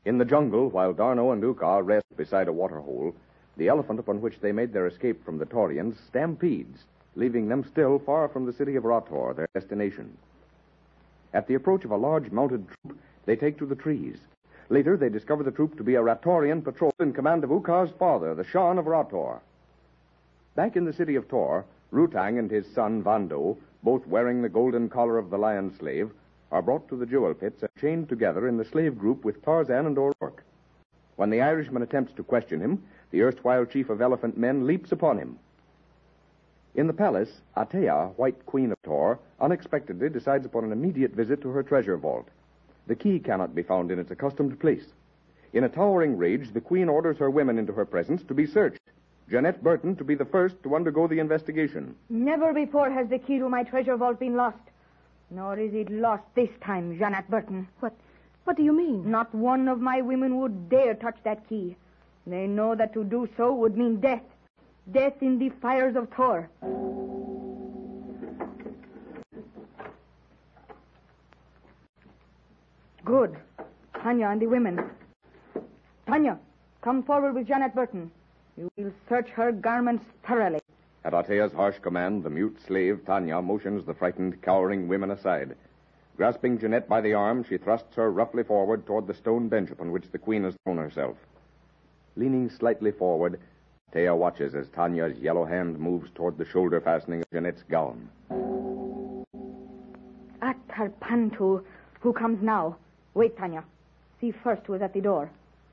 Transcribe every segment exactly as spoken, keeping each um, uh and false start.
In the jungle, while D'Arnot and Uka rest beside a waterhole, the elephant upon which they made their escape from the Taurians stampedes, leaving them still far from the city of Rator, their destination. At the approach of a large mounted troop, they take to the trees. Later, they discover the troop to be a Ratorian patrol in command of Uka's father, the Shan of Rator. Back in the city of Tor, Rutang and his son Vando, both wearing the golden collar of the lion slave, are brought to the jewel pits and chained together in the slave group with Tarzan and O'Rourke. When the Irishman attempts to question him, the erstwhile chief of elephant men leaps upon him. In the palace, Atea, White Queen of Tor, unexpectedly decides upon an immediate visit to her treasure vault. The key cannot be found in its accustomed place. In a towering rage, the queen orders her women into her presence to be searched. Jeanette Burton to be the first to undergo the investigation. Never before has the key to my treasure vault been lost. Nor is it lost this time, Jeanette Burton. What, what do you mean? Not one of my women would dare touch that key. They know that to do so would mean death. Death in the fires of Tor. Good. Tanya and the women. Tanya, come forward with Jeanette Burton. You will search her garments thoroughly. At Atea's harsh command, the mute slave, Tanya, motions the frightened, cowering women aside. Grasping Jeanette by the arm, she thrusts her roughly forward toward the stone bench upon which the queen has thrown herself. Leaning slightly forward, Atea watches as Tanya's yellow hand moves toward the shoulder fastening of Jeanette's gown. Atarpantu, who comes now? Wait, Tanya. See first who is at the door.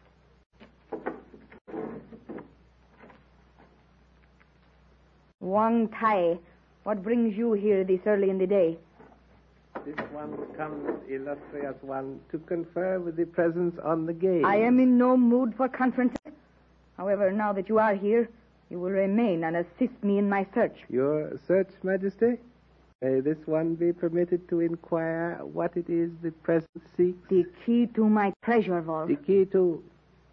Wang Tai, what brings you here this early in the day? This one comes, illustrious one, to confer with the presence on the gate. I am in no mood for conferences. However, now that you are here, you will remain and assist me in my search. Your search, Majesty? May this one be permitted to inquire what it is the presence seeks? The key to my treasure vault. The key to...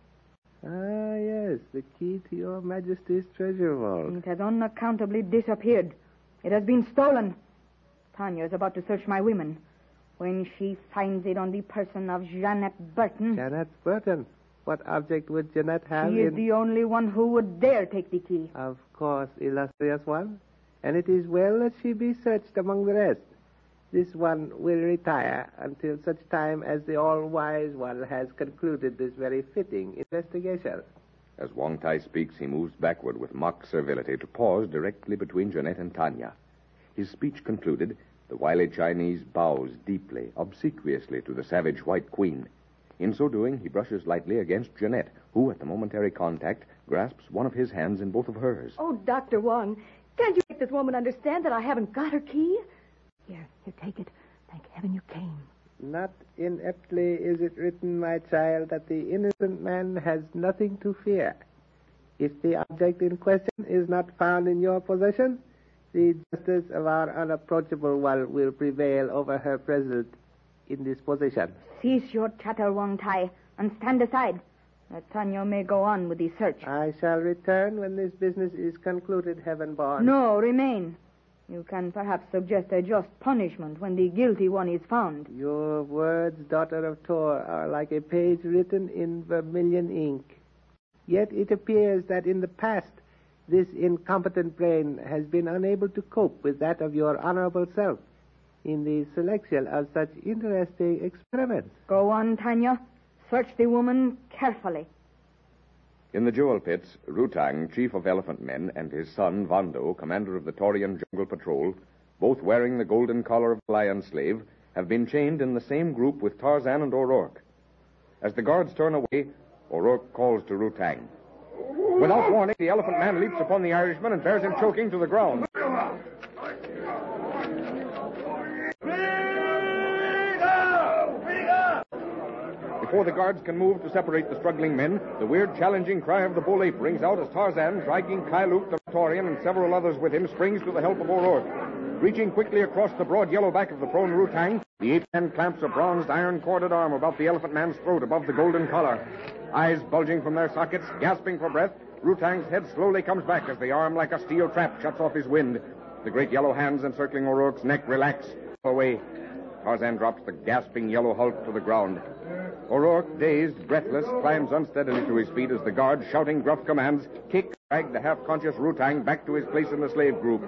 Ah, yes, the key to your Majesty's treasure vault. It has unaccountably disappeared. It has been stolen. Tanya is about to search my women. When she finds it on the person of Jeanette Burton... Jeanette Burton? What object would Jeanette have She is in... the only one who would dare take the key. Of course, illustrious one. And it is well that she be searched among the rest. This one will retire until such time as the all-wise one has concluded this very fitting investigation. As Wang Tai speaks, he moves backward with mock servility to pause directly between Jeanette and Tanya. His speech concluded, the wily Chinese bows deeply, obsequiously to the savage White Queen. In so doing, he brushes lightly against Jeanette, who, at the momentary contact, grasps one of his hands in both of hers. Oh, Doctor Wong, can't you make this woman understand that I haven't got her key? Here, here, take it. Thank heaven you came. Not ineptly is it written, my child, that the innocent man has nothing to fear. If the object in question is not found in your possession, the justice of our unapproachable one will prevail over her present indisposition. Cease your chatter, Wang Tai, and stand aside, that Tanya may go on with the search. I shall return when this business is concluded, heaven-born. No, remain. You can perhaps suggest a just punishment when the guilty one is found. Your words, daughter of Tor, are like a page written in vermilion ink. Yet it appears that in the past, this incompetent brain has been unable to cope with that of your honorable self in the selection of such interesting experiments. Go on, Tanya. Search the woman carefully. In the jewel pits, Rutang, chief of elephant men, and his son, Vando, commander of the Taurian jungle patrol, both wearing the golden collar of the lion slave, have been chained in the same group with Tarzan and O'Rourke. As the guards turn away, O'Rourke calls to Rutang. Without warning, the elephant man leaps upon the Irishman and bears him choking to the ground. Before the guards can move to separate the struggling men, the weird, challenging cry of the bull ape rings out as Tarzan, dragging Kailuk, the Taurian, and several others with him, springs to the help of O'Rourke. Reaching quickly across the broad yellow back of the prone Rutang, the ape man clamps a bronzed, iron-corded arm about the elephant man's throat above the golden collar. Eyes bulging from their sockets, gasping for breath, Rutang's head slowly comes back as the arm, like a steel trap, shuts off his wind. The great yellow hands encircling O'Rourke's neck relax away. Tarzan drops the gasping yellow hulk to the ground. O'Rourke, dazed, breathless, climbs unsteadily to his feet as the guards, shouting gruff commands, kick, drag the half-conscious Rutang back to his place in the slave group.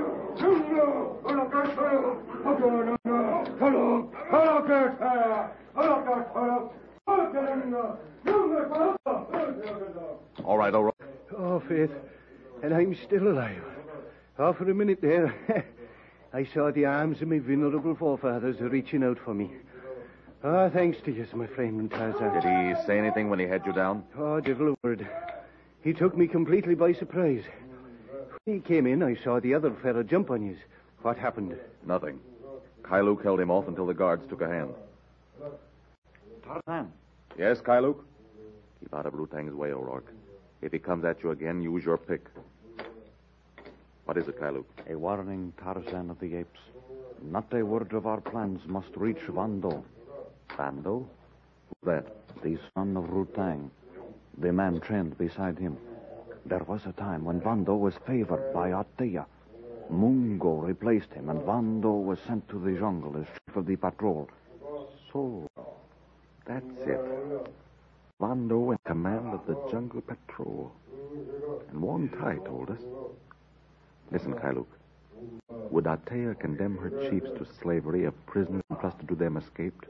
All right, O'Rourke. Oh, Faith, and I'm still alive. Oh, for a minute there, I saw the arms of my venerable forefathers reaching out for me. Ah, thanks to you, my friend Tarzan. Did he say anything when he had you down? Oh, devil a word. He took me completely by surprise. When he came in, I saw the other fellow jump on you. What happened? Nothing. Kailuk held him off until the guards took a hand. Tarzan. Yes, Kailuk? Keep out of Rutang's way, O'Rourke. If he comes at you again, use your pick. What is it, Kailuk? A warning, Tarzan of the Apes. Not a word of our plans must reach Vando. Vando? Who's that? The son of Rutang. The man trained beside him. There was a time when Vando was favored by Atea. Mungo replaced him, and Vando was sent to the jungle as chief of the patrol. So, that's it. Vando in command of the jungle patrol. And Wong Tai told us. Listen, Kailuk. Would Atea condemn her chiefs to slavery if prisoners entrusted to them escaped?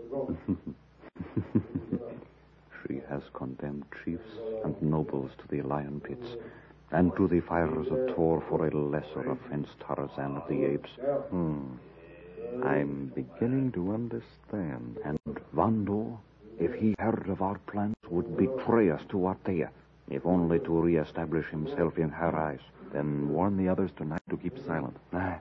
She has condemned chiefs and nobles to the lion pits and to the fires of Tor for a lesser offense, Tarzan of the Apes. Hmm. I'm beginning to understand. And Vando, if he heard of our plans, would betray us to Atea, if only to re-establish himself in her eyes. Then warn the others tonight to keep silent. Ah.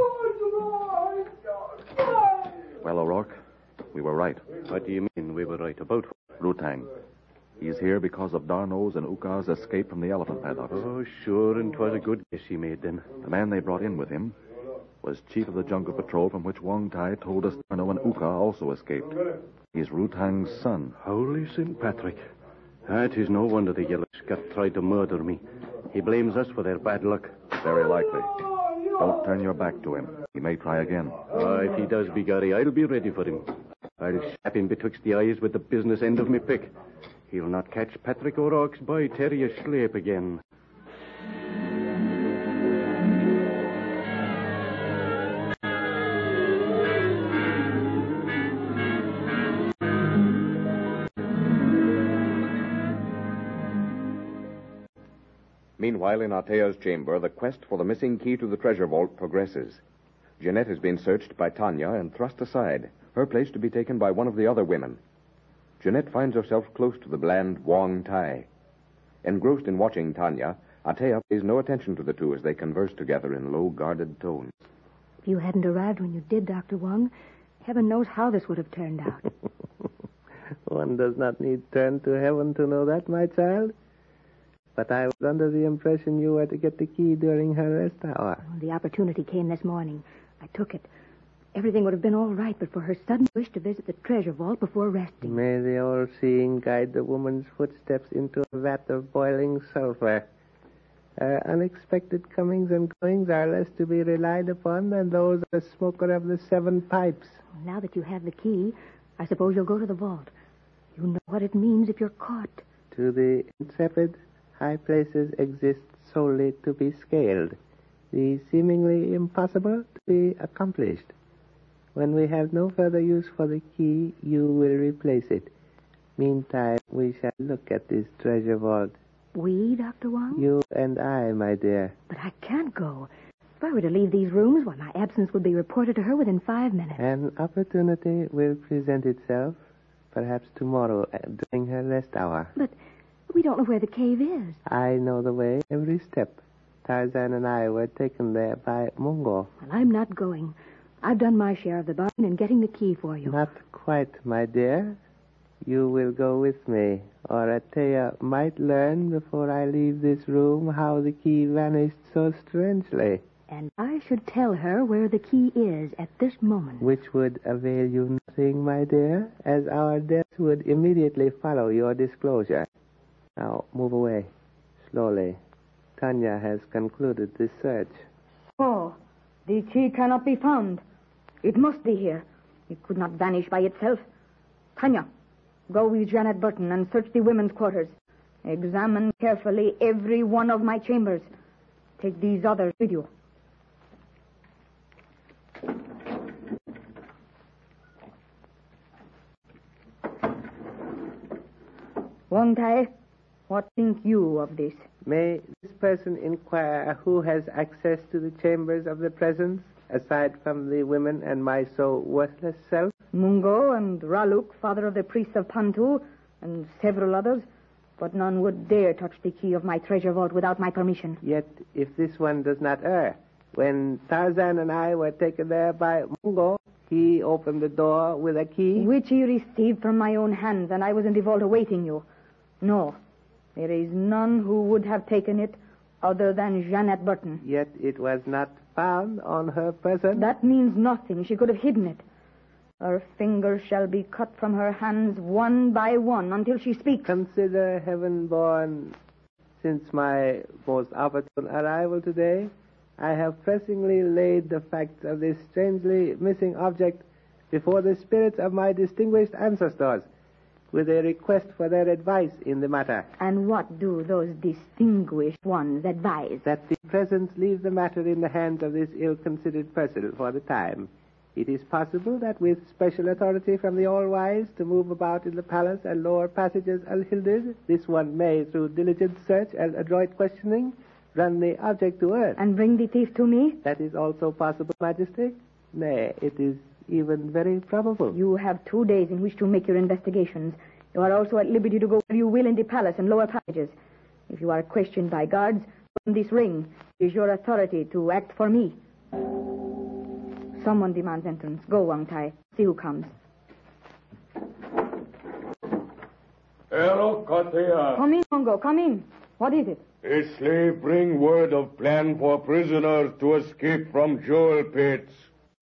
Well, O'Rourke, we were right. What do you mean we were right about? Rutang. He's here because of Darno's and Uka's escape from the elephant paddocks. Oh, sure, and 'twas a good guess he made then. The man they brought in with him was chief of the jungle patrol from which Wong Tai told us Darno and Uka also escaped. He's Rutang's son. Holy Saint Patrick. Ah, it is no wonder the yellow scut tried to murder me. He blames us for their bad luck. Very likely. Don't turn your back to him. He may try again. Ah, if he does, Bigari, I'll be ready for him. I'll slap him betwixt the eyes with the business end of me pick. He'll not catch Patrick O'Rourke's boy terrier sleep again. Meanwhile, in Atea's chamber, the quest for the missing key to the treasure vault progresses. Jeanette has been searched by Tanya and thrust aside, her place to be taken by one of the other women. Jeanette finds herself close to the bland Wong Tai. Engrossed in watching Tanya, Atea pays no attention to the two as they converse together in low, guarded tones. If you hadn't arrived when you did, Doctor Wong, heaven knows how this would have turned out. One does not need turn to heaven to know that, my child. But I was under the impression you were to get the key during her rest hour. Oh, the opportunity came this morning. I took it. Everything would have been all right but for her sudden wish to visit the treasure vault before resting. May the all-seeing guide the woman's footsteps into a vat of boiling sulfur. Her unexpected comings and goings are less to be relied upon than those of the smoker of the seven pipes. Now that you have the key, I suppose you'll go to the vault. You know what it means if you're caught. To the intrepid, high places exist solely to be scaled. The seemingly impossible to be accomplished. When we have no further use for the key, you will replace it. Meantime, we shall look at this treasure vault. We, Doctor Wong? You and I, my dear. But I can't go. If I were to leave these rooms, why, my absence would be reported to her within five minutes. An opportunity will present itself, perhaps tomorrow, uh, during her rest hour. But we don't know where the cave is. I know the way every step. Tarzan and I were taken there by Mungo. Well, I'm not going. I've done my share of the bargain in getting the key for you. Not quite, my dear. You will go with me, or Atea might learn before I leave this room how the key vanished so strangely. And I should tell her where the key is at this moment. Which would avail you nothing, my dear, as our deaths would immediately follow your disclosure. Now, move away, slowly. Tanya has concluded this search. Oh, the key cannot be found. It must be here. It could not vanish by itself. Tanya, Go with Janet Burton and search the women's quarters. Examine carefully every one of my chambers. Take these others with you. Wong Tai, what think you of this? May this person inquire who has access to the chambers of the presence, aside from the women and my so worthless self? Mungo and Raluk, father of the priests of Pantu, and several others, but none would dare touch the key of my treasure vault without my permission. Yet, if this one does not err, when Tarzan and I were taken there by Mungo, he opened the door with a key. Which he received from my own hands, and I was in the vault awaiting you. No, there is none who would have taken it other than Janet Burton. Yet it was not found on her person. That means nothing. She could have hidden it. Her fingers shall be cut from her hands one by one until she speaks. Consider, heaven-born, since my most opportune arrival today, I have pressingly laid the facts of this strangely missing object before the spirits of my distinguished ancestors, with a request for their advice in the matter. And what do those distinguished ones advise? That the presence leave the matter in the hands of this ill-considered person for the time. It is possible that with special authority from the All-Wise to move about in the palace and lower passages unhindered, this one may, through diligent search and adroit questioning, run the object to earth. And bring the thief to me? That is also possible, Majesty. Nay, it is even very probable. You have two days in which to make your investigations. You are also at liberty to go where you will in the palace and lower passages. If you are questioned by guards, from this ring is your authority to act for me. Someone demands entrance. Go, Wang Tai. See who comes. Hello, Katea. Come in, Mongo. Come in. What is it? A slave bring word of plan for prisoners to escape from jewel pits.